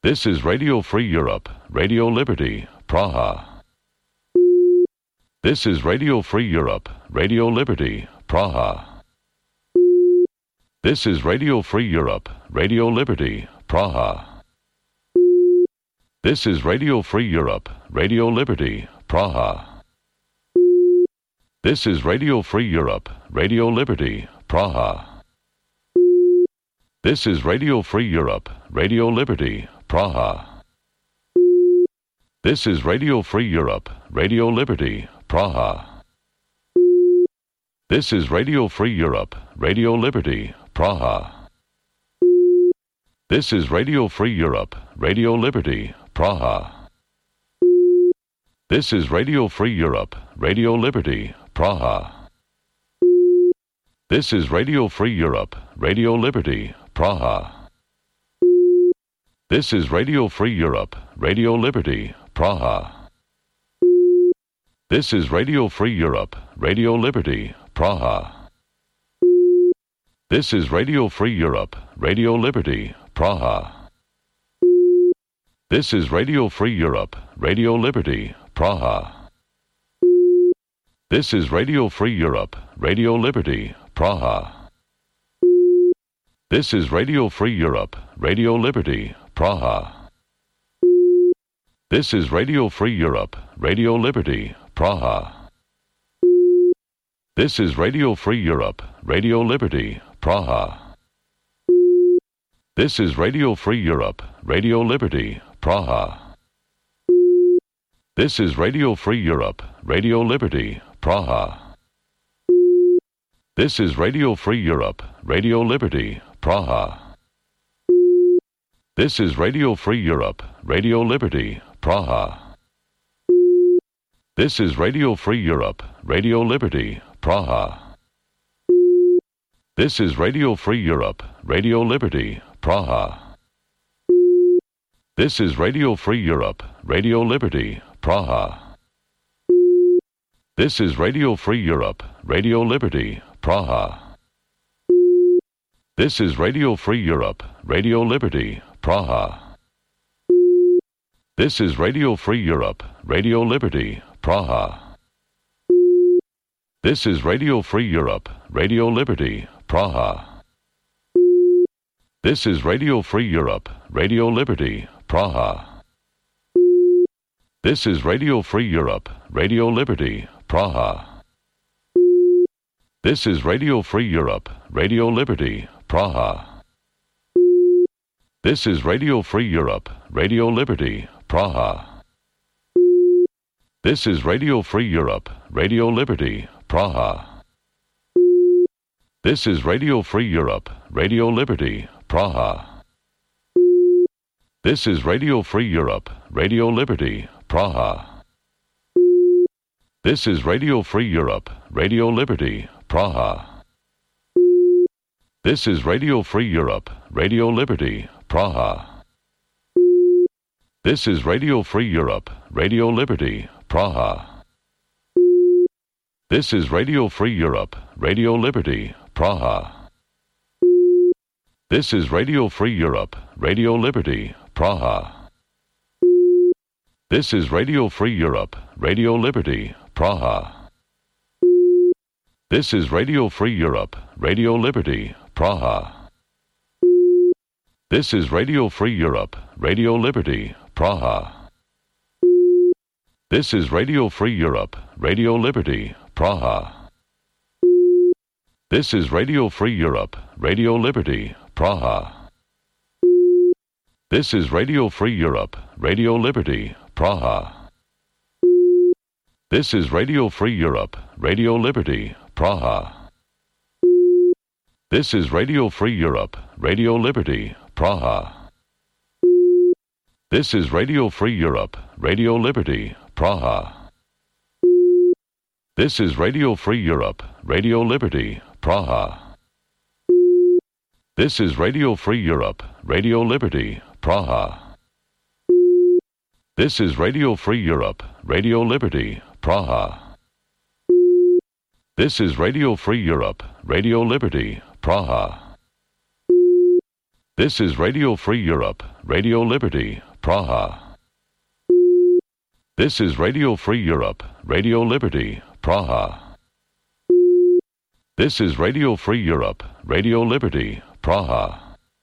This is Radio Free Europe, Radio Liberty, Praha. This is Radio Free Europe, Radio Liberty, Praha. This is Radio Free Europe, Radio Liberty, Praha. This is Radio Free Europe, Radio Liberty, Praha. This is Radio Free Europe, Radio Liberty, Praha. This is Radio Free Europe, Radio Liberty, Praha. This is Radio Free Europe, Radio Liberty, Praha. This is Radio Free Europe, Radio Liberty, Praha. This is Radio Free Europe, Radio Liberty, Praha. This is Radio Free Europe, Radio Liberty, Praha. This is Radio Free Europe, Radio Liberty, Praha. This is Radio Free Europe, Radio Liberty, Praha. This is Radio Free Europe, Radio Liberty, Praha. This is Radio Free Europe, Radio Liberty, Praha. This is Radio Free Europe, Radio Liberty, Praha. This is Radio Free Europe, Radio Liberty, Praha. This is Radio Free Europe, Radio Liberty, Praha. This is Radio Free Europe, Radio Liberty, Praha. This is Radio Free Europe, Radio Liberty, Praha. This is Radio Free Europe, Radio Liberty, Praha. This is Radio Free Europe, Radio Liberty, Praha. This is Radio Free Europe, Radio Liberty, Praha. This is Radio Free Europe, Radio Liberty, Praha. This is Radio Free Europe, Radio Liberty, Praha. This is Radio Free Europe, Radio Liberty, Praha. This is Radio Free Europe, Radio Liberty, Praha. This is Radio Free Europe, Radio Liberty, Praha. This is Radio Free Europe, Radio Liberty, Praha. This is Radio Free Europe, Radio Liberty, Praha. This is Radio Free Europe, Radio Liberty, Praha. This is Radio Free Europe, Radio Liberty, Praha. This is Radio Free Europe, Radio Liberty, Praha. This is Radio Free Europe, Radio Liberty, Praha. This is Radio Free Europe, Radio Liberty, Praha. This is Radio Free Europe, Radio Liberty, Praha. This is Radio Free Europe, Radio Liberty, Praha. This is Radio Free Europe, Radio Liberty, Praha. This is Radio Free Europe, Radio Liberty, Praha. This is Radio Free Europe, Radio Liberty, Praha. This is Radio Free Europe, Radio Liberty, Praha. This is Radio Free Europe, Radio Liberty, Praha. This is Radio Free Europe, Radio Liberty, Praha. This is Radio Free Europe, Radio Liberty, Praha. This is Radio Free Europe, Radio Liberty, Praha. This is Radio Free Europe, Radio Liberty, Praha. This is Radio Free Europe, Radio Liberty, Praha. This is Radio Free Europe, Radio Liberty, Praha. This is Radio Free Europe, Radio Liberty, Praha. This is Radio Free Europe, Radio Liberty, Praha. This is Radio Free Europe, Radio Liberty, Praha. This is Radio Free Europe, Radio Liberty, Praha. This is Radio Free Europe, Radio Liberty, Praha. This is Radio Free Europe, Radio Liberty, Praha. This is Radio Free Europe, Radio Liberty, Praha. This is Radio Free Europe, Radio Liberty, Praha. This is Radio Free Europe, Radio Liberty, Praha. This is Radio Free Europe, Radio Liberty, Praha. This is Radio Free Europe, Radio Liberty, Praha.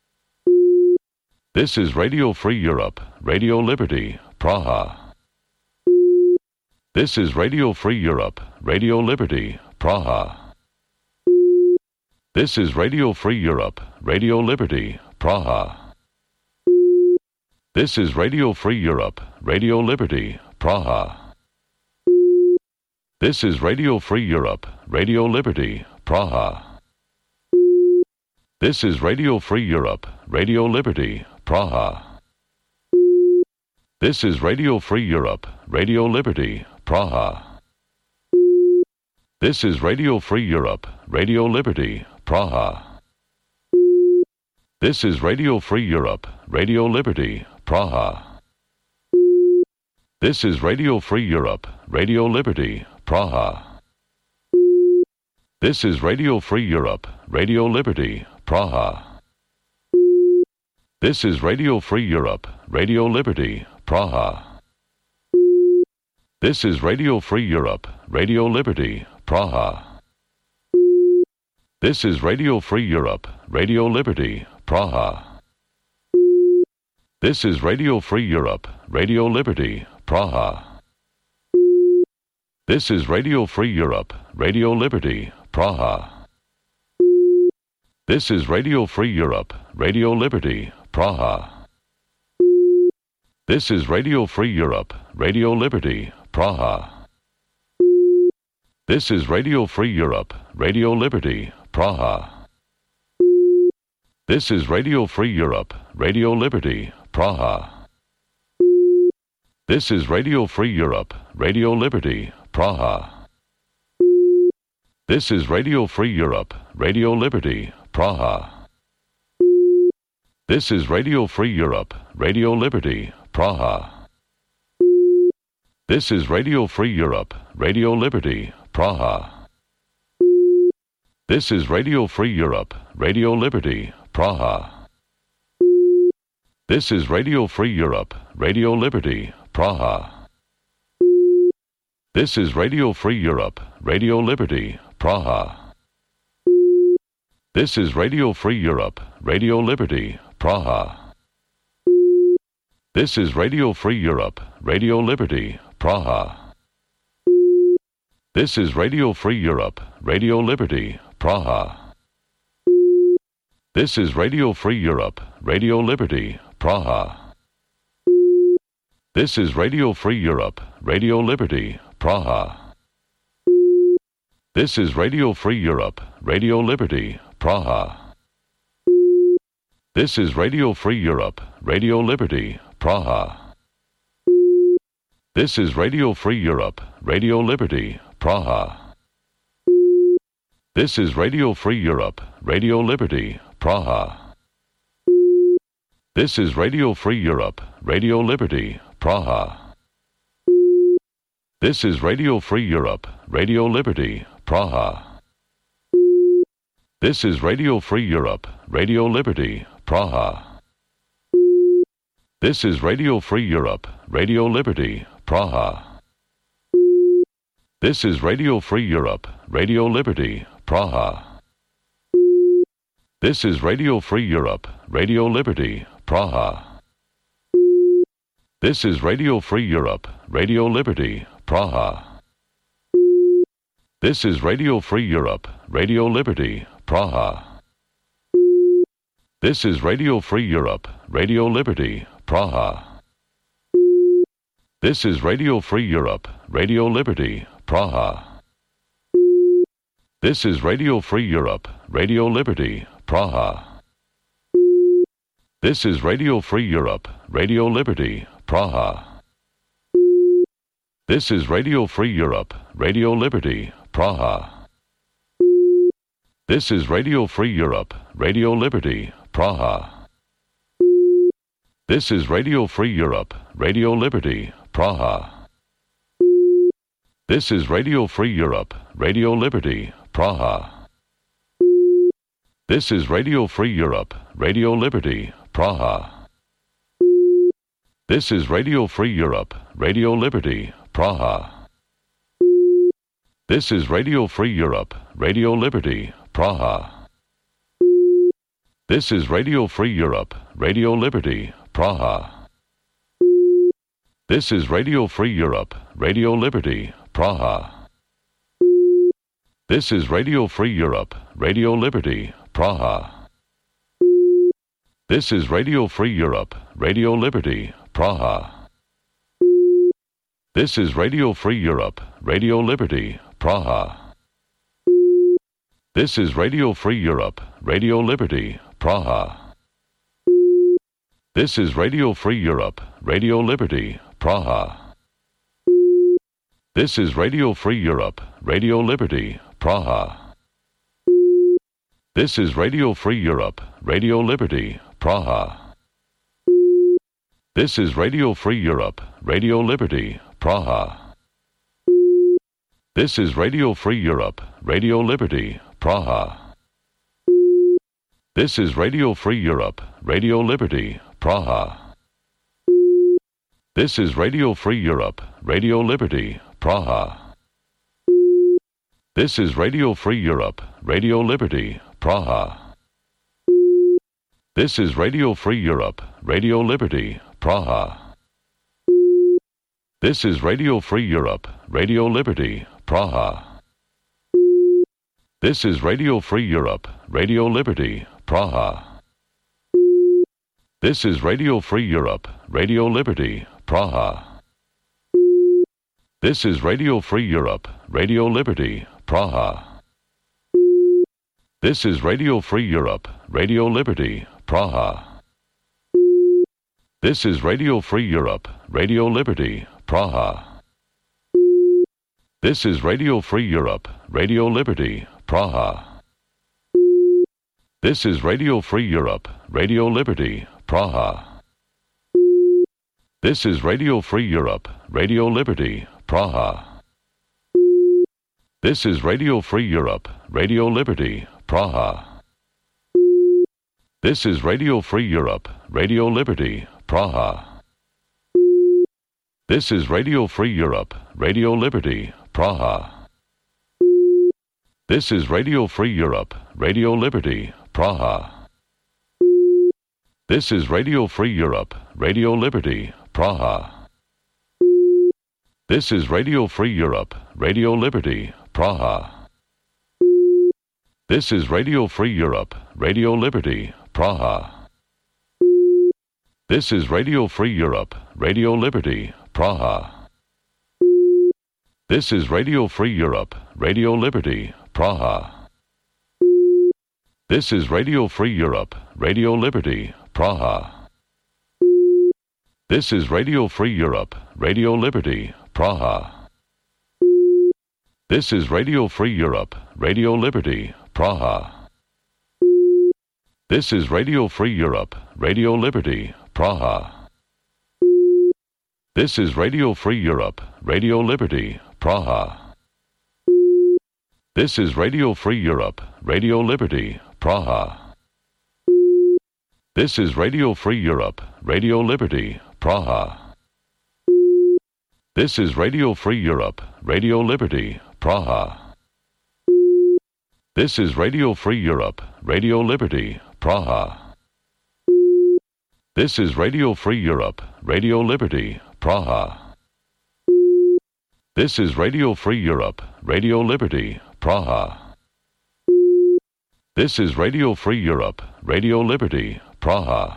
This is Radio Free Europe, Radio Liberty, Praha. This is Radio Free Europe, Radio Liberty, Praha. This is Radio Free Europe, Radio Liberty, Praha. This is Radio Free Europe, Radio Liberty, Praha. This is Radio Free Europe, Radio Liberty, Praha. This is Radio Free Europe, Radio Liberty, Praha. This is Radio Free Europe, Radio Liberty, Praha. This is Radio Free Europe, Radio Liberty, Praha. This is Radio Free Europe, Radio Liberty, Praha. This is Radio Free Europe, Radio Liberty, Praha. This is Radio Free Europe, Radio Liberty, Praha. This is Radio Free Europe, Radio Liberty, Praha. This is Radio Free Europe, Radio Liberty, Praha. This is Radio Free Europe, Radio Liberty, Praha. This is Radio Free Europe, Radio Liberty, Praha. This is Radio Free Europe, Radio Liberty, Praha. This is Radio Free Europe, Radio Liberty, Praha. This is Radio Free Europe, Radio Liberty, Praha. This is Radio Free Europe, Radio Liberty, Praha. This is Radio Free Europe, Radio Liberty, Praha. This is Radio Free Europe, Radio Liberty, Praha. This is Radio Free Europe, Radio Liberty, Praha. This is Radio Free Europe, Radio Liberty, Praha. This is Radio Free Europe, Radio Liberty, Praha. This is Radio Free Europe, Radio Liberty, Praha. This is Radio Free Europe, Radio Liberty, Praha. This is Radio Free Europe, Radio Liberty, Praha. This is Radio Free Europe, Radio Liberty, Praha. This is Radio Free Europe, Radio Liberty, Praha. This is Radio Free Europe, Radio Liberty, Praha. This is Radio Free Europe, Radio Liberty, Praha. This is Radio Free Europe, Radio Liberty, Praha. This is Radio Free Europe, Radio Liberty, Praha. This is Radio Free Europe, Radio Liberty, Praha. This is Radio Free Europe, Radio Liberty, Praha. This is Radio Free Europe, Radio Liberty, Praha. This is Radio Free Europe, Radio Liberty, Praha. This is Radio Free Europe, Radio Liberty, Praha. This is Radio Free Europe, Radio Liberty, Praha. This is Radio Free Europe, Radio Liberty, Praha. This is Radio Free Europe, Radio Liberty, Praha. This is Radio Free Europe, Radio Liberty, Praha. This is Radio Free Europe, Radio Liberty, Praha. This is Radio Free Europe, Radio Liberty, Praha. This is Radio Free Europe, Radio Liberty, Praha. This is Radio Free Europe, Radio Liberty, Praha. This is Radio Free Europe, Radio Liberty, Praha. This is Radio Free Europe, Radio Liberty, Praha. This is Radio Free Europe, Radio Liberty, Praha. This is Radio Free Europe, Radio Liberty, Praha. This is Radio Free Europe, Radio Liberty, Praha. This is Radio Free Europe, Radio Liberty, Praha. This is Radio Free Europe, Radio Liberty, Praha. This is Radio Free Europe, Radio Liberty, Praha. This is Radio Free Europe, Radio Liberty, Praha. This is Radio Free Europe, Radio Liberty, Praha. This is Radio Free Europe, Radio Liberty, Praha. This is Radio Free Europe, Radio Liberty, Praha. This is Radio Free Europe, Radio Liberty, Praha. This is Radio Free Europe, Radio Liberty, Praha. This is Radio Free Europe, Radio Liberty, Praha. This is Radio Free Europe, Radio Liberty, Praha. This is Radio Free Europe, Radio Liberty, Praha. This is Radio Free Europe, Radio Liberty, Praha. This is Radio Free Europe, Radio Liberty, Praha. This is Radio Free Europe, Radio Liberty, Praha. This is Radio Free Europe, Radio Liberty, Praha. This is Radio Free Europe, Radio Liberty, Praha. This is Radio Free Europe, Radio Liberty, Praha. This is Radio Free Europe, Radio Liberty, Praha. This is Radio Free Europe, Radio Liberty, Praha. This is Radio Free Europe, Radio Liberty, Praha. This is Radio Free Europe, Radio Liberty, Praha. This is Radio Free Europe, Radio Liberty, Praha. This is Radio Free Europe, Radio Liberty, Praha. This is Radio Free Europe, Radio Liberty, Praha. This is Radio Free Europe, Radio Liberty, Praha. This is Radio Free Europe, Radio Liberty, Praha. This is Radio Free Europe, Radio Liberty, Praha. This is Radio Free Europe, Radio Liberty, Praha. This is Radio Free Europe, Radio Liberty, Praha. This is Radio Free Europe, Radio Liberty, Praha. This is Radio Free Europe, Radio Liberty, Praha. This is Radio Free Europe, Radio Liberty, Praha. This is Radio Free Europe, Radio Liberty, Praha. This is Radio Free Europe, Radio Liberty, Praha. This is Radio Free Europe, Radio Liberty, Praha. This is Radio Free Europe, Radio Liberty, Praha. This is Radio Free Europe, Radio Liberty, Praha. This is Radio Free Europe, Radio Liberty, Praha. This is Radio Free Europe, Radio Liberty, Praha. This is Radio Free Europe, Radio Liberty, Praha. This is Radio Free Europe, Radio Liberty, Praha. This is Radio Free Europe, Radio Liberty, Praha. This is Radio Free Europe, Radio Liberty, Praha. This is Radio Free Europe, Radio Liberty, Praha. This is Radio Free Europe, Radio Liberty, Praha. This is Radio Free Europe, Radio Liberty, Praha. This is Radio Free Europe, Radio Liberty, Praha. This is Radio Free Europe, Radio Liberty, Praha.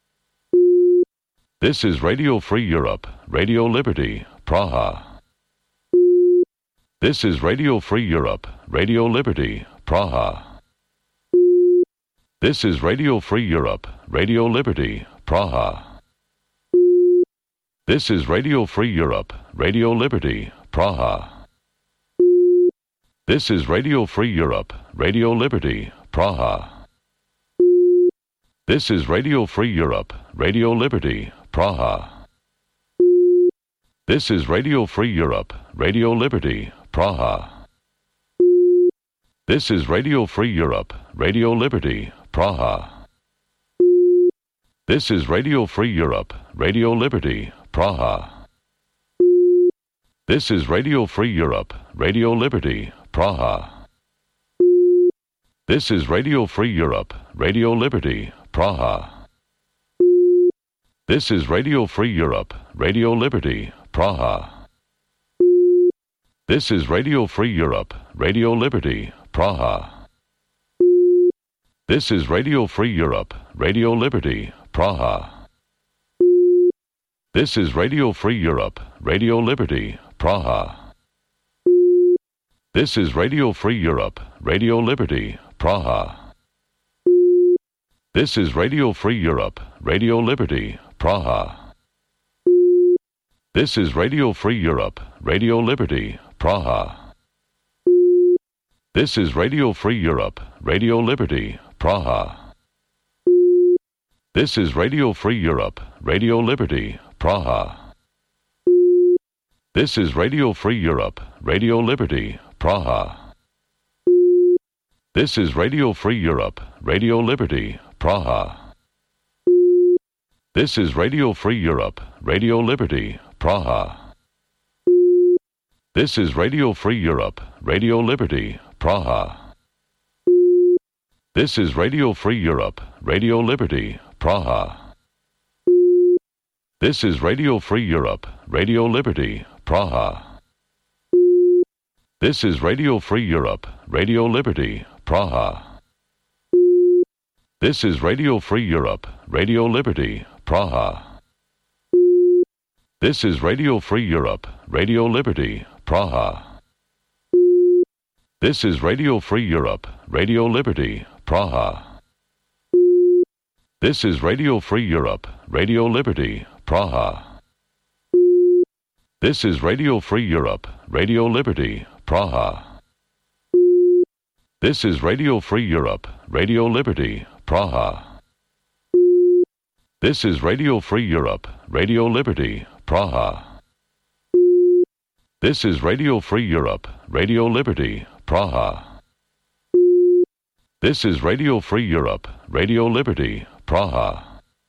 This is Radio Free Europe, Radio Liberty, Praha. This is Radio Free Europe, Radio Liberty, Praha. This is Radio Free Europe, Radio Liberty, Praha. This is Radio Free Europe, Radio Liberty, Praha. This is Radio Free Europe, Radio Liberty, Praha. This is Radio Free Europe, Radio Liberty, Praha. This is Radio Free Europe, Radio Liberty, Praha. This is Radio Free Europe, Radio Liberty, Praha. This is Radio Free Europe, Radio Liberty, Praha. This is Radio Free Europe, Radio Liberty, Praha. This is Radio Free Europe, Radio Liberty, Praha. This is Radio Free Europe, Radio Liberty, Praha. This is Radio Free Europe, Radio Liberty, Praha. This is Radio Free Europe, Radio Liberty, Praha. This is Radio Free Europe, Radio Liberty, Praha. This is Radio Free Europe, Radio Liberty, Praha. This is Radio Free Europe, Radio Liberty, Praha. This is Radio Free Europe, Radio Liberty, Praha. This is Radio Free Europe, Radio Liberty, Praha. This is Radio Free Europe, Radio Liberty, Praha. This is Radio Free Europe, Radio Liberty, Praha. This is Radio Free Europe, Radio Liberty, Praha. This is Radio Free Europe, Radio Liberty, Praha. This is Radio Free Europe, Radio Liberty, Praha. This is Radio Free Europe, Radio Liberty, Praha. This is Radio Free Europe, Radio Liberty, Praha. This is Radio Free Europe, Radio Liberty, Praha. This is Radio Free Europe, Radio Liberty, Praha. This is Radio Free Europe, Radio Liberty, Praha. This is Radio Free Europe, Radio Liberty, Praha. This is Radio Free Europe, Radio Liberty, Praha. This is Radio Free Europe, Radio Liberty, Praha. This is Radio Free Europe, Radio Liberty, Praha. This is Radio Free Europe, Radio Liberty, Praha. This is Radio Free Europe, Radio Liberty, Praha. This is Radio Free Europe, Radio Liberty, Praha.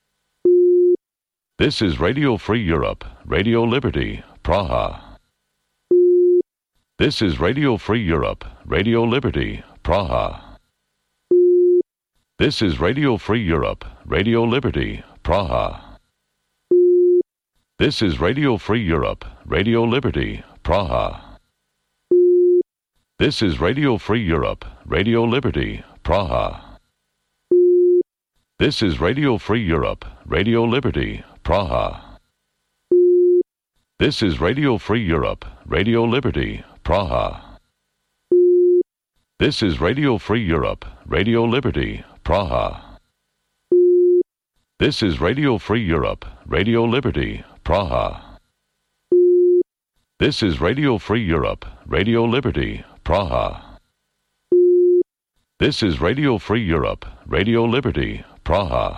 This is Radio Free Europe, Radio Liberty, Praha. This is Radio Free Europe, Radio Liberty, Praha. This is Radio Free Europe, Radio Liberty, Praha. This is Radio Free Europe, Radio Liberty, Praha. This is Radio Free Europe, Radio Liberty, Praha. This is Radio Free Europe, Radio Liberty, Praha. This is Radio Free Europe, Radio Liberty, Praha. This is Radio Free Europe, Radio Liberty, Praha. This is Radio Free Europe, Radio Liberty, Praha. This is Radio Free Europe, Radio Liberty, Praha. This is Radio Free Europe, Radio Liberty, Praha.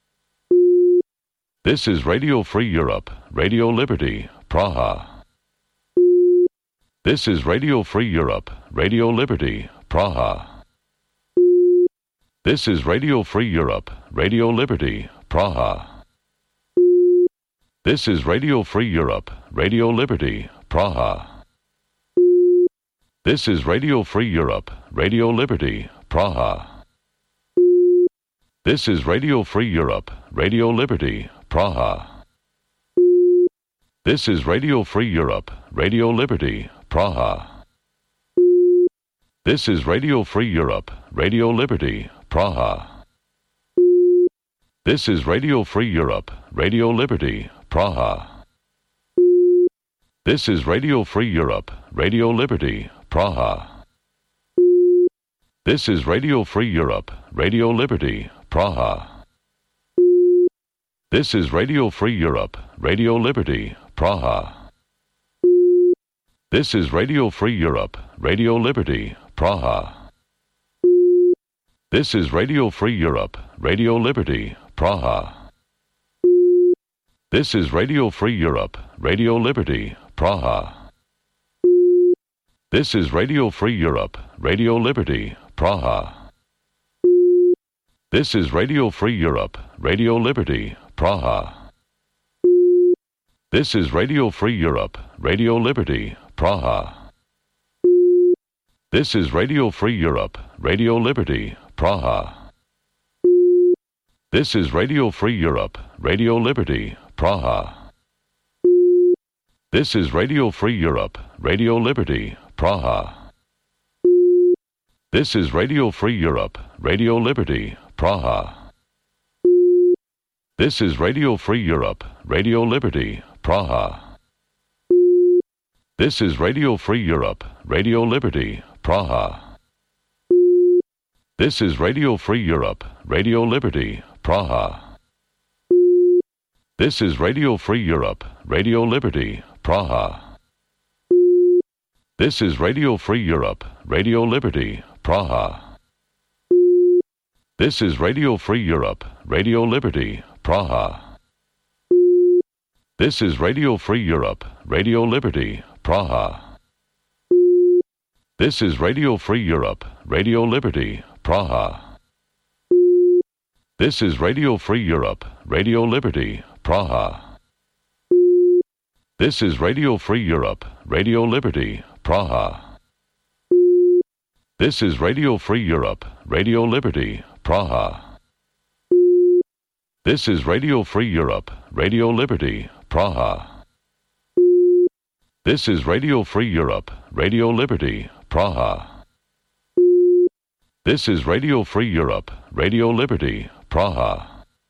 This is Radio Free Europe, Radio Liberty, Praha. This is Radio Free Europe, Radio Liberty, Praha. This is Radio Free Europe, Radio Liberty, Praha. This is Radio Free Europe, Radio Liberty, Praha. This is Radio Free Europe, Radio Liberty, Praha. This is Radio Free Europe, Radio Liberty, Praha. This is Radio Free Europe, Radio Liberty, Praha. This is Radio Free Europe, Radio Liberty, Praha. This is Radio Free Europe, Radio Liberty, Praha. This is Radio Free Europe, Radio Liberty, Praha. This is Radio Free Europe, Radio Liberty, Praha. This is Radio Free Europe, Radio Liberty, Praha. This is Radio Free Europe, Radio Liberty, Praha. This is Radio Free Europe, Radio Liberty, Praha. This is Radio Free Europe, Radio Liberty, Praha. This is Radio Free Europe, Radio Liberty, Praha. This is Radio Free Europe, Radio Liberty, Praha. This is Radio Free Europe, Radio Liberty, Praha. This is Radio Free Europe, Radio Liberty, Praha. This is Radio Free Europe, Radio Liberty, Praha. This is Radio Free Europe, Radio Liberty, Praha. This is Radio Free Europe, Radio Liberty, Praha. This is Radio Free Europe, Radio Liberty, Praha. This is Radio Free Europe, Radio Liberty, Praha. This is Radio Free Europe, Radio Liberty, Praha. This is Radio Free Europe, Radio Liberty, Praha. This is Radio Free Europe, Radio Liberty, Praha. This is Radio Free Europe, Radio Liberty, Praha. This is Radio Free Europe, Radio Liberty, Praha. This is Radio Free Europe, Radio Liberty, Praha. This is Radio Free Europe, Radio Liberty, Praha. This is Radio Free Europe, Radio Liberty, Praha. This is Radio Free Europe, Radio Liberty, Praha. This is Radio Free Europe, Radio Liberty, Praha. This is Radio Free Europe, Radio Liberty, Praha. This is Radio Free Europe, Radio Liberty, Praha.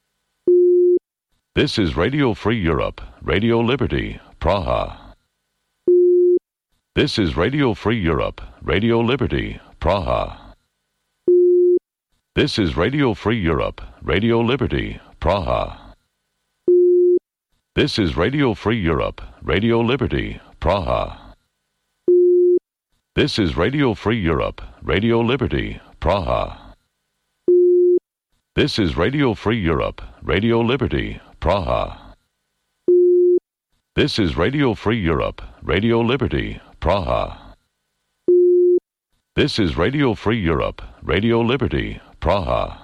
This is Radio Free Europe, Radio Liberty, Praha. This is Radio Free Europe, Radio Liberty, Praha. This is Radio Free Europe, Radio Liberty, Praha. This is Radio Free Europe, Radio Liberty, Praha. This is Radio Free Europe, Radio Liberty, Praha. This is Radio Free Europe, Radio Liberty, Praha. This is Radio Free Europe, Radio Liberty, Praha. This is Radio Free Europe, Radio Liberty, Praha.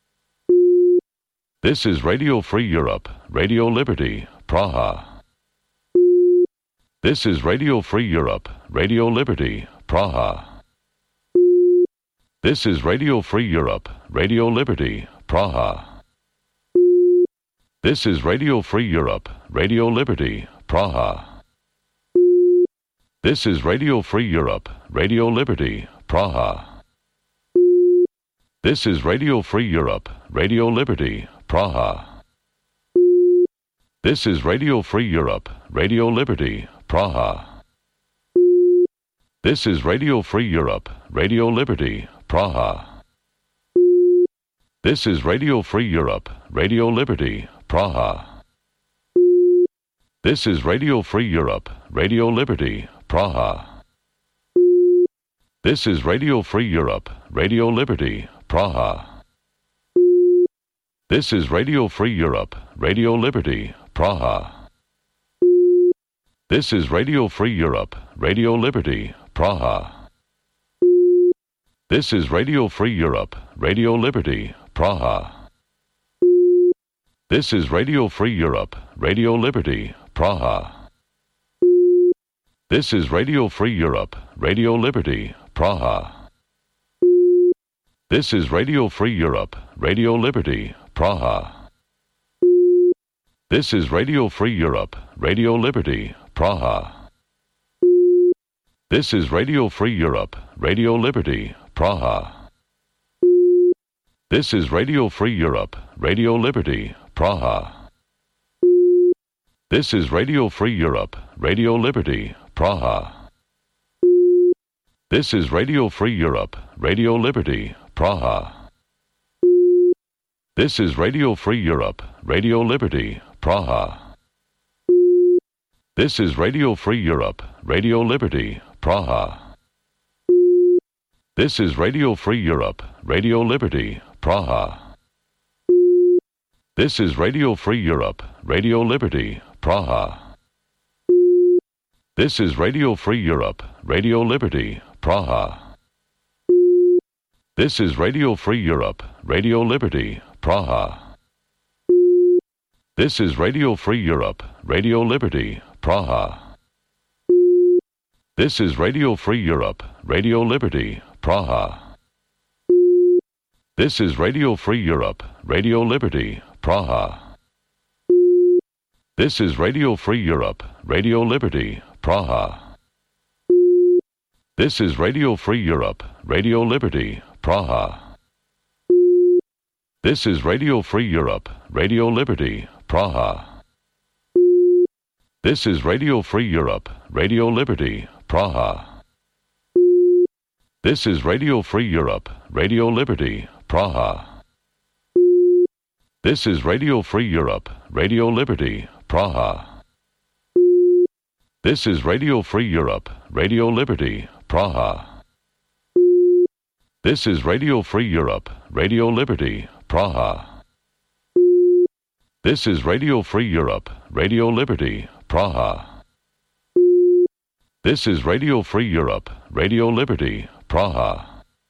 This is Radio Free Europe, Radio Liberty, Praha. This is Radio Free Europe, Radio Liberty, Praha. This is Radio Free Europe, Radio Liberty, Praha. This is Radio Free Europe, Radio Liberty, Praha. This is Radio Free Europe, Radio Liberty, Praha. This is Radio Free Europe, Radio Liberty, Praha. This is Radio Free Europe, Radio Liberty, Praha. This is Radio Free Europe, Radio Liberty, Praha. This is Radio Free Europe, Radio Liberty, Praha. This is Radio Free Europe, Radio Liberty, Praha. This is Radio Free Europe, Radio Liberty, Praha. This is Radio Free Europe, Radio Liberty, Praha. This is Radio Free Europe, Radio Liberty, Praha. This is Radio Free Europe, Radio Liberty, Praha. This is Radio Free Europe, Radio Liberty, Praha. This is Radio Free Europe, Radio Liberty, Praha. This is Radio Free Europe, Radio Liberty, Praha. This is Radio Free Europe, Radio Liberty, Praha. This is Radio Free Europe, Radio Liberty, Praha. This is Radio Free Europe, Radio Liberty, Praha. This is Radio Free Europe, Radio Liberty, Praha. This is Radio Free Europe, Radio Liberty, Praha. This is Radio Free Europe, Radio Liberty, Praha. This is Radio Free Europe, Radio Liberty, Praha. This is Radio Free Europe, Radio Liberty, Praha. This is Radio Free Europe, Radio Liberty, Praha. This is Radio Free Europe, Radio Liberty, Praha. This is Radio Free Europe, Radio Liberty, Praha. This is Radio Free Europe, Radio Liberty, Praha. This is Radio Free Europe, Radio Liberty, Praha. This is Radio Free Europe, Radio Liberty, Praha. This is Radio Free Europe, Radio Liberty, Praha. This is Radio Free Europe, Radio Liberty, Praha. This is Radio Free Europe, Radio Liberty, Praha. This is Radio Free Europe, Radio Liberty, Praha. This is Radio Free Europe, Radio Liberty, Praha. This is Radio Free Europe, Radio Liberty, Praha. This is Radio Free Europe, Radio Liberty, Praha. This is Radio Free Europe, Radio Liberty, Praha. This is Radio Free Europe, Radio Liberty, Praha. This is Radio Free Europe, Radio Liberty, Praha.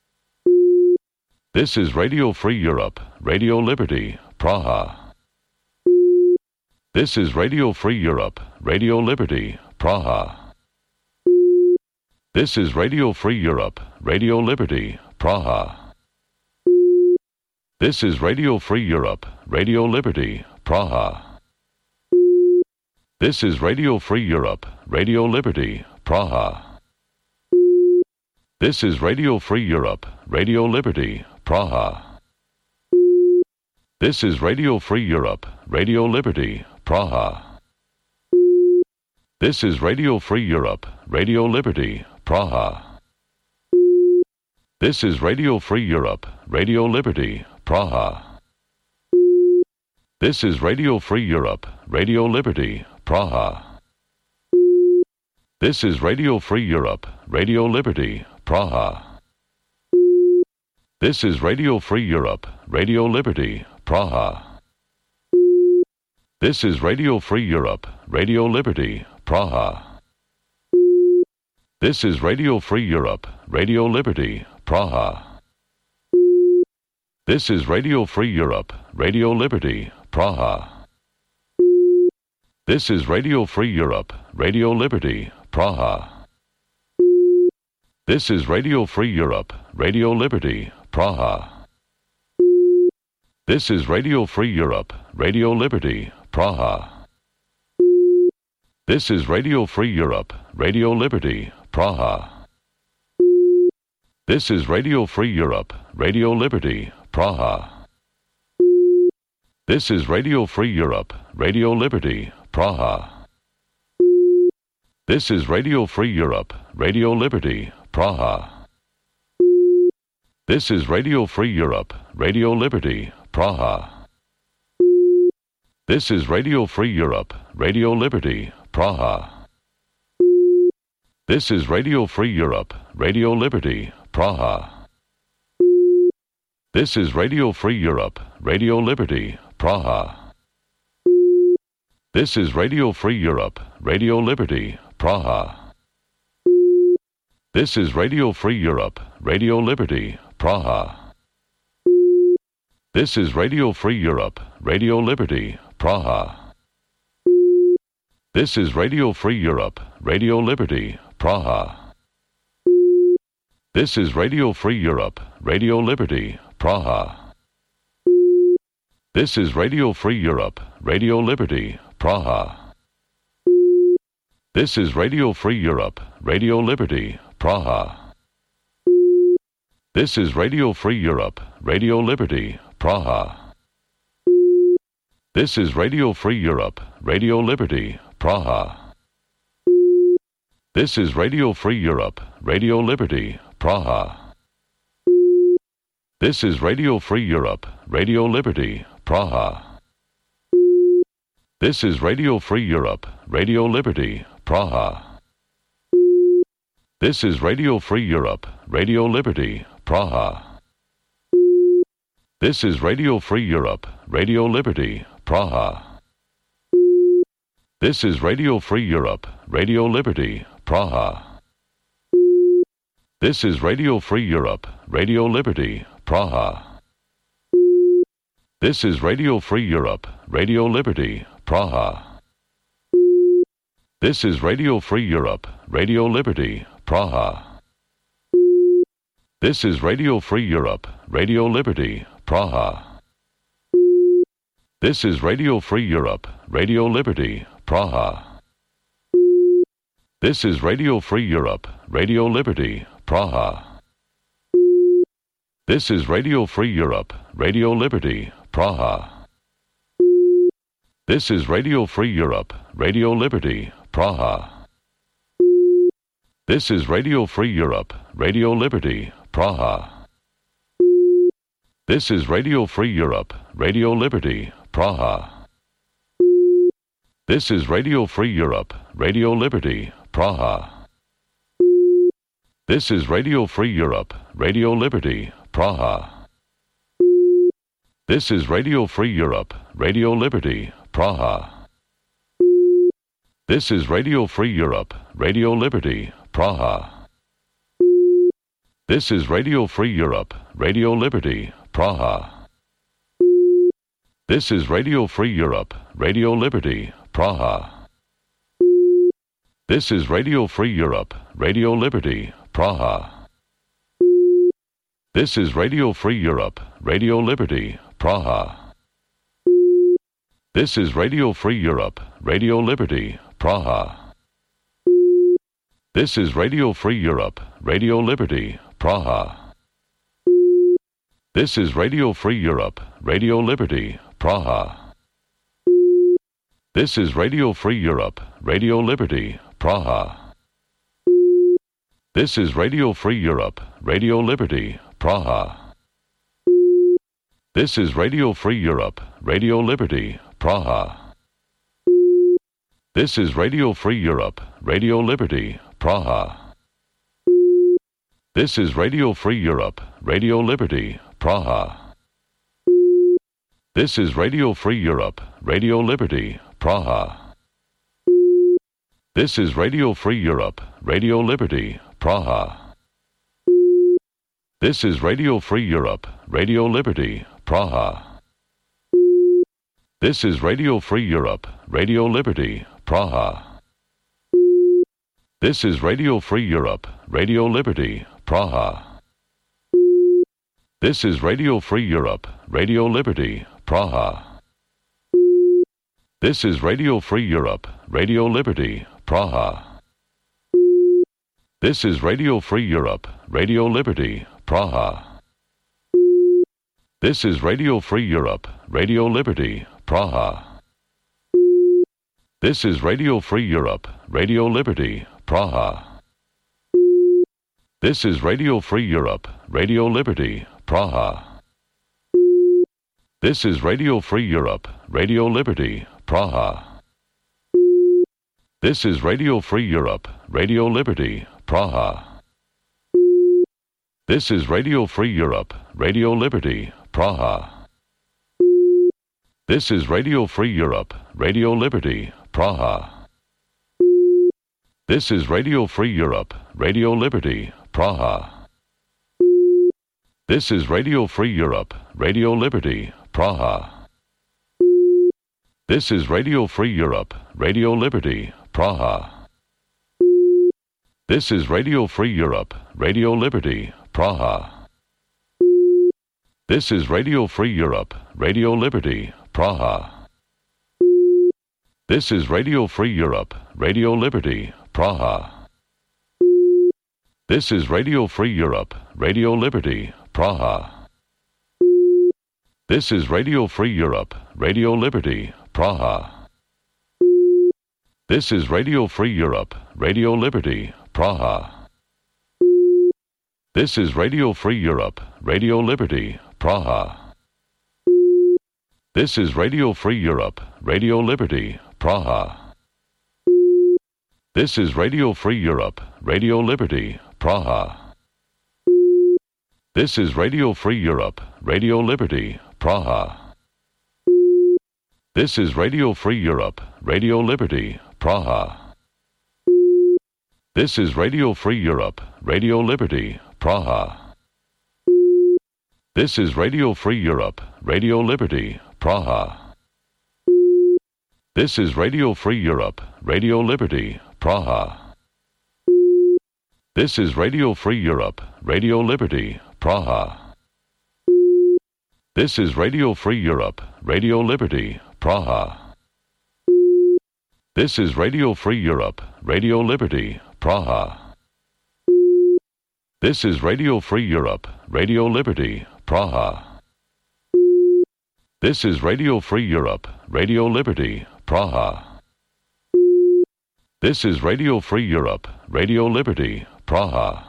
This is Radio Free Europe, Radio Liberty, Praha. This is Radio Free Europe, Radio Liberty, Praha. This is Radio Free Europe, Radio Liberty, Praha. This is Radio Free Europe, Radio Liberty, Praha. This is Radio Free Europe, Radio Liberty, Praha. This is Radio Free Europe, Radio Liberty, Praha. This is Radio Free Europe, Radio Liberty, Praha. This is Radio Free Europe, Radio Liberty, Praha. This is Radio Free Europe, Radio Liberty, Praha. This is Radio Free Europe, Radio Liberty, Praha. This is Radio Free Europe, Radio Liberty, Praha. This is Radio Free Europe, Radio Liberty, Praha. This is Radio Free Europe, Radio Liberty, Praha. This is Radio Free Europe, Radio Liberty, Praha. This is Radio Free Europe, Radio Liberty, Praha. This is Radio Free Europe, Radio Liberty, Praha. This is Radio Free Europe, Radio Liberty, Praha. This is Radio Free Europe, Radio Liberty, Praha. This is Radio Free Europe, Radio Liberty, Praha. This is Radio Free Europe, Radio Liberty, Praha. This is Radio Free Europe, Radio Liberty, Praha. This is Radio Free Europe, Radio Liberty, Praha. This is Radio Free Europe, Radio Liberty, Praha. This is Radio Free Europe, Radio Liberty, Praha. This is Radio Free Europe, Radio Liberty, Praha. This is Radio Free Europe, Radio Liberty, Praha. This is Radio Free Europe, Radio Liberty, Praha. This is Radio Free Europe, Radio Liberty, Praha. This is Radio Free Europe, Radio Liberty, Praha. This is Radio Free Europe, Radio Liberty, Praha. This is Radio Free Europe, Radio Liberty, Praha. This is Radio Free Europe, Radio Liberty, Praha. This is Radio Free Europe, Radio Liberty, Praha. This is Radio Free Europe, Radio Liberty, Praha. This is Radio Free Europe, Radio Liberty, Praha. This is Radio Free Europe, Radio Liberty, Praha. This is Radio Free Europe, Radio Liberty, Praha. This is Radio Free Europe, Radio Liberty, Praha. This is Radio Free Europe, Radio Liberty, Praha. This is Radio Free Europe, Radio Liberty, Praha. This is Radio Free Europe, Radio Liberty, Praha. This is Radio Free Europe, Radio Liberty, Praha. This is Radio Free Europe, Radio Liberty, Praha. This is Radio Free Europe, Radio Liberty, Praha. This is Radio Free Europe, Radio Liberty, Praha. This is Radio Free Europe, Radio Liberty, Praha. This is Radio Free Europe, Radio Liberty, Praha. This is Radio Free Europe, Radio Liberty, Praha. This is Radio Free Europe, Radio Liberty, Praha. This is Radio Free Europe, Radio Liberty, Praha. This is Radio Free Europe, Radio Liberty, Praha. This is Radio Free Europe, Radio Liberty, Praha. This is Radio Free Europe, Radio Liberty, Praha. This is Radio Free Europe, Radio Liberty, Praha. This is Radio Free Europe, Radio Liberty, Praha. This is Radio Free Europe, Radio Liberty, Praha. This is Radio Free Europe, Radio Liberty, Praha. This is Radio Free Europe, Radio Liberty, Praha. This is Radio Free Europe, Radio Liberty, Praha. This is Radio Free Europe, Radio Liberty, Praha. This is Radio Free Europe, Radio Liberty, Praha. This is Radio Free Europe, Radio Liberty, Praha. This is Radio Free Europe, Radio Liberty, Praha. This is Radio Free Europe, Radio Liberty, Praha. This is Radio Free Europe, Radio Liberty, Praha. This is Radio Free Europe, Radio Liberty, Praha. This is Radio Free Europe, Radio Liberty, Praha. This is Radio Free Europe, Radio Liberty, Praha. This is Radio Free Europe, Radio Liberty, Praha. This is Radio Free Europe, Radio Liberty, Praha. This is Radio Free Europe, Radio Liberty, Praha. This is Radio Free Europe, Radio Liberty, Praha. This is Radio Free Europe, Radio Liberty, Praha. This is Radio Free Europe, Radio Liberty, Praha. This is Radio Free Europe, Radio Liberty, Praha. This is Radio Free Europe, Radio Liberty, Praha. This is Radio Free Europe, Radio Liberty, Praha. This is Radio Free Europe, Radio Liberty, Praha. This is Radio Free Europe, Radio Liberty, Praha. This is Radio Free Europe, Radio Liberty, Praha. This is Radio Free Europe, Radio Liberty, Praha. This is Radio Free Europe, Radio Liberty, Praha. This is Radio Free Europe, Radio Liberty, Praha. This is Radio Free Europe, Radio Liberty, Praha. This is Radio Free Europe, Radio Liberty, Praha. This is Radio Free Europe, Radio Liberty, Praha. This is Radio Free Europe, Radio Liberty, Praha. This is Radio Free Europe, Radio Liberty, Praha. This is Radio Free Europe, Radio Liberty, Praha. This is Radio Free Europe, Radio Liberty, Praha. This is Radio Free Europe, Radio Liberty, Praha. This is Radio Free Europe, Radio Liberty, Praha. This is Radio Free Europe, Radio Liberty, Praha. This is Radio Free Europe, Radio Liberty, Praha. This is Radio Free Europe, Radio Liberty, Praha. This is Radio Free Europe, Radio Liberty, Praha. This is Radio Free Europe, Radio Liberty, Praha. This is Radio Free Europe, Radio Liberty, Praha. This is Radio Free Europe, Radio Liberty, Praha. This is Radio Free Europe, Radio Liberty, Praha. This is Radio Free Europe, Radio Liberty, Praha. This is Radio Free Europe, Radio Liberty, Praha. This is Radio Free Europe, Radio Liberty, Praha. This is Radio Free Europe, Radio Liberty, Praha. This is Radio Free Europe, Radio Liberty, Praha.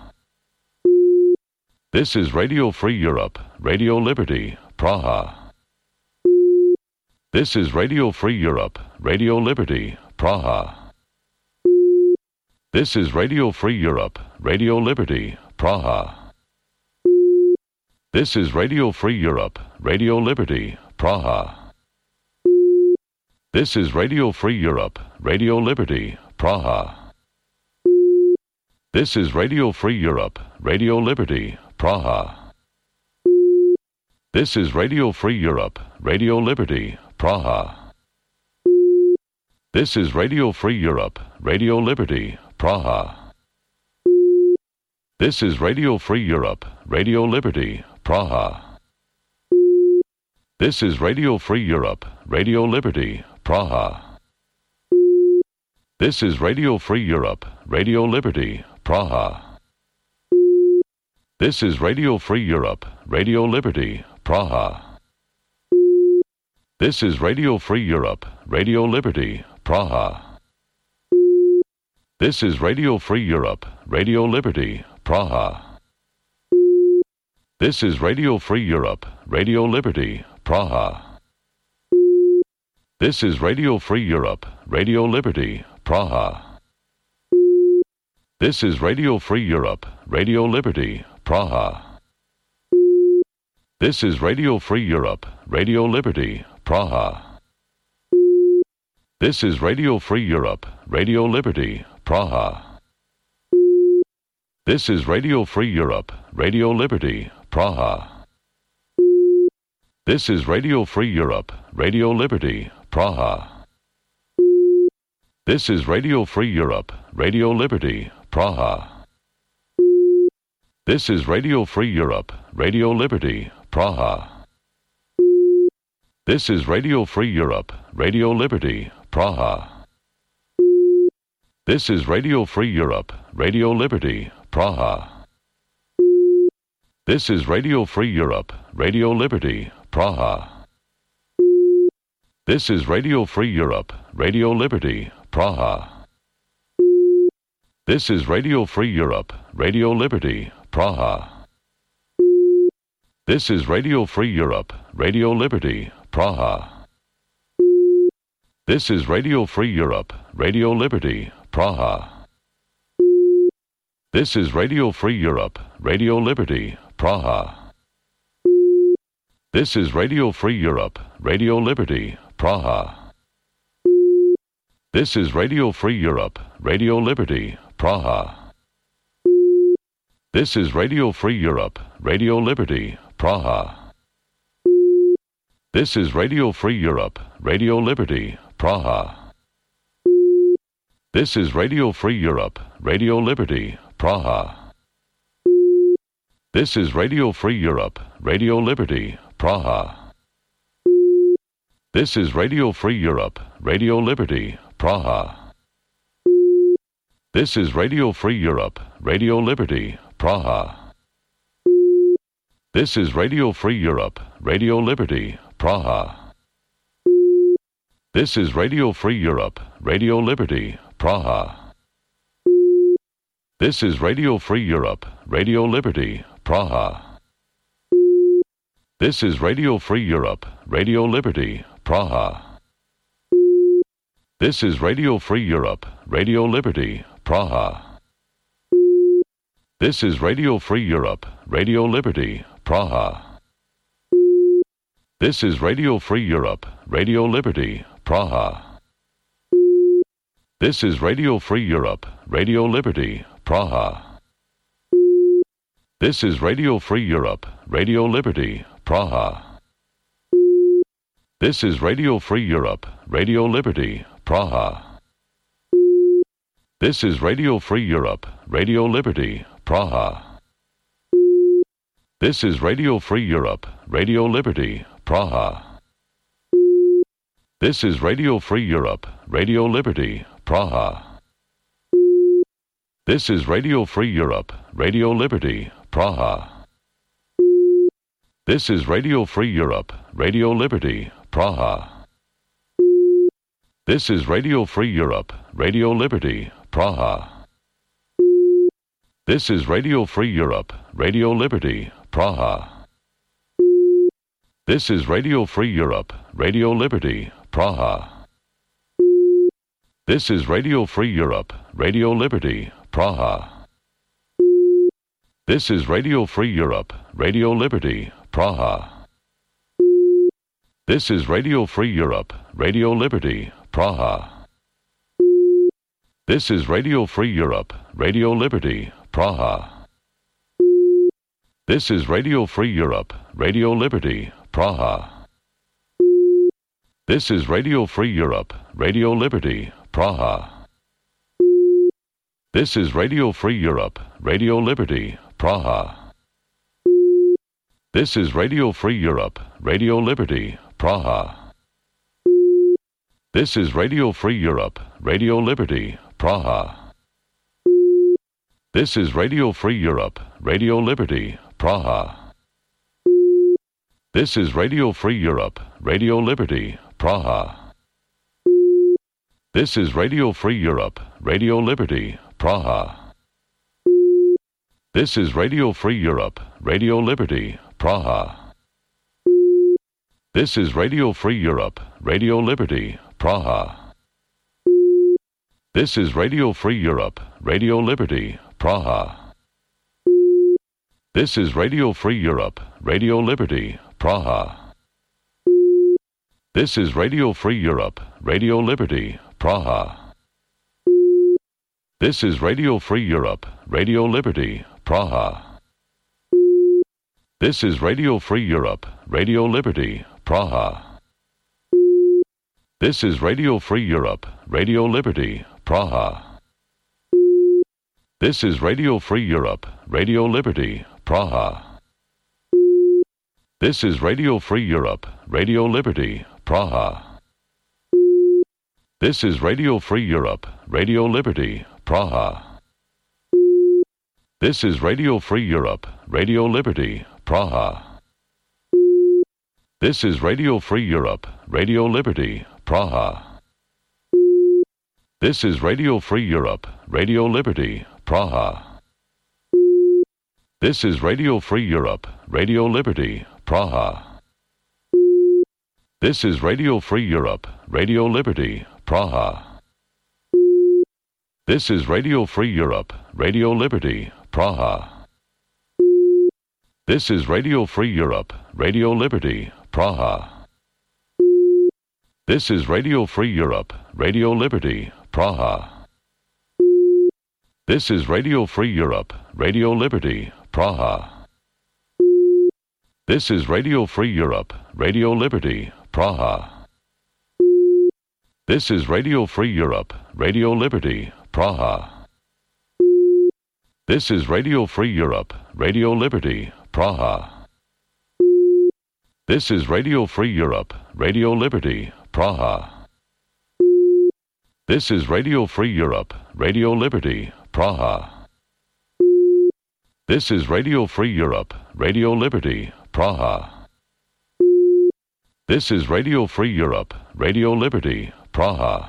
This is Radio Free Europe, Radio Liberty, Praha. This is Radio Free Europe, Radio Liberty, Praha. This is Radio Free Europe, Radio Liberty, Praha. This is Radio Free Europe, Radio Liberty, Praha. This is Radio Free Europe, Radio Liberty, Praha. This is Radio Free Europe, Radio Liberty, Praha. This is Radio Free Europe, Radio Liberty, Praha. This is Radio Free Europe, Radio Liberty, Praha. This is Radio Free Europe, Radio Liberty, Praha. This is Radio Free Europe, Radio Liberty, Praha. This is Radio Free Europe, Radio Liberty, Praha. This is Radio Free Europe, Radio Liberty, Praha. This is Radio Free Europe, Radio Liberty, Praha. This is Radio Free Europe, Radio Liberty, Praha. This is Radio Free Europe, Radio Liberty, Praha. This is Radio Free Europe, Radio Liberty, Praha. This is Radio Free Europe, Radio Liberty, Praha. This is Radio Free Europe, Radio Liberty, Praha. This is Radio Free Europe, Radio Liberty, Praha. This is Radio Free Europe, Radio Liberty, Praha. This is Radio Free Europe, Radio Liberty, Praha. This is Radio Free Europe, Radio Liberty, Praha. This is Radio Free Europe, Radio Liberty, Praha. This is Radio Free Europe, Radio Liberty, Praha. This is Radio Free Europe, Radio Liberty, Praha. This is Radio Free Europe, Radio Liberty, Praha. This is Radio Free Europe, Radio Liberty, Praha. This is Radio Free Europe, Radio Liberty, Praha. This is Radio Free Europe, Radio Liberty, Praha. This is Radio Free Europe, Radio Liberty, Praha. This is Radio Free Europe, Radio Liberty, Praha. This is Radio Free Europe, Radio Liberty, Praha. This is Radio Free Europe, Radio Liberty, Praha. This is Radio Free Europe, Radio Liberty, Praha. This is Radio Free Europe, Radio Liberty, Praha. This is Radio Free Europe, Radio Liberty, Praha. This is Radio Free Europe, Radio Liberty, Praha. This is Radio Free Europe, Radio Liberty, Praha. This is Radio Free Europe, Radio Liberty, Praha. This is Radio Free Europe, Radio Liberty, Praha. This is Radio Free Europe, Radio Liberty, Praha. This is Radio Free Europe, Radio Liberty, Praha. This is Radio Free Europe, Radio Liberty, Praha. This is Radio Free Europe, Radio Liberty, Praha. This is Radio Free Europe, Radio Liberty, Praha. This is Radio Free Europe, Radio Liberty, Praha. This is Radio Free Europe, Radio Liberty, Praha. This is Radio Free Europe, Radio Liberty, Praha. This is Radio Free Europe, Radio Liberty, Praha. This is Radio Free Europe, Radio Liberty, Praha. This is Radio Free Europe, Radio Liberty, Praha. This is Radio Free Europe, Radio Liberty, Praha. This is Radio Free Europe, Radio Liberty, Praha. This is Radio Free Europe, Radio Liberty, Praha. This is Radio Free Europe, Radio Liberty, Praha. This is Radio Free Europe, Radio Liberty, Praha. This is Radio Free Europe, Radio Liberty, Praha. This is Radio Free Europe, Radio Liberty, Praha. This is Radio Free Europe, Radio Liberty, Praha. This is Radio Free Europe, Radio Liberty, Praha. This is Radio Free Europe, Radio Liberty, Praha. This is Radio Free Europe, Radio Liberty, Praha. This is Radio Free Europe, Radio Liberty, Praha. This is Radio Free Europe, Radio Liberty, Praha. This is Radio Free Europe, Radio Liberty, Praha. This is Radio Free Europe, Radio Liberty, Praha. This is Radio Free Europe, Radio Liberty, Praha. This is Radio Free Europe, Radio Liberty, Praha. This is Radio Free Europe, Radio Liberty, Praha. This is Radio Free Europe, Radio Liberty, Praha. This is Radio Free Europe, Radio Liberty, Praha. This is Radio Free Europe, Radio Liberty, Praha. This is Radio Free Europe, Radio Liberty, Praha. This is Radio Free Europe, Radio Liberty, Praha. This is Radio Free Europe, Radio Liberty, Praha. This is Radio Free Europe, Radio Liberty, Praha. This is Radio Free Europe, Radio Liberty, Praha. This is Radio Free Europe, Radio Liberty, Praha. This is Radio Free Europe, Radio Liberty, Praha. This is Radio Free Europe, Radio Liberty, Praha. This is Radio Free Europe, Radio Liberty, Praha. This is Radio Free Europe, Radio Liberty, Praha. This is Radio Free Europe, Radio Liberty, Praha. This is Radio Free Europe, Radio Liberty, Praha. This is Radio Free Europe, Radio Liberty, Praha. This is Radio Free Europe, Radio Liberty, Praha. This is Radio Free Europe, Radio Liberty, Praha. This is Radio Free Europe, Radio Liberty, Praha. This is Radio Free Europe, Radio Liberty, Praha. This is Radio Free Europe, Radio Liberty, Praha. This is Radio Free Europe, Radio Liberty, Praha. This is Radio Free Europe, Radio Liberty, Praha. This is Radio Free Europe, Radio Liberty, Praha. This is Radio Free Europe, Radio Liberty, Praha. This is Radio Free Europe, Radio Liberty, Praha. This is Radio Free Europe, Radio Liberty, Praha.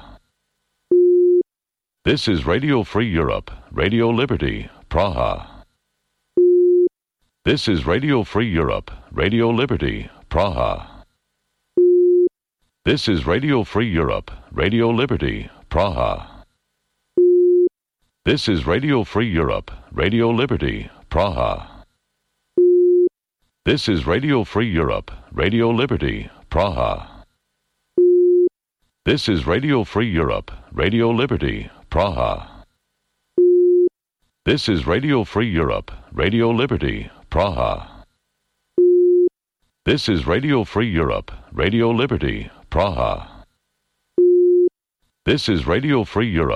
This is Radio Free Europe, Radio Liberty, Praha. This is Radio Free Europe, Radio Liberty, Praha. This is Radio Free Europe, Radio Liberty, Praha. This is Radio Free Europe, Radio Liberty, Praha. This is Radio Free Europe, Radio Liberty, Praha. This is Radio Free Europe, Radio Liberty, Praha. This is Radio Free Europe, Radio Liberty, Praha. This is Radio Free Europe, Radio Liberty, Praha. This is Radio Free Europe.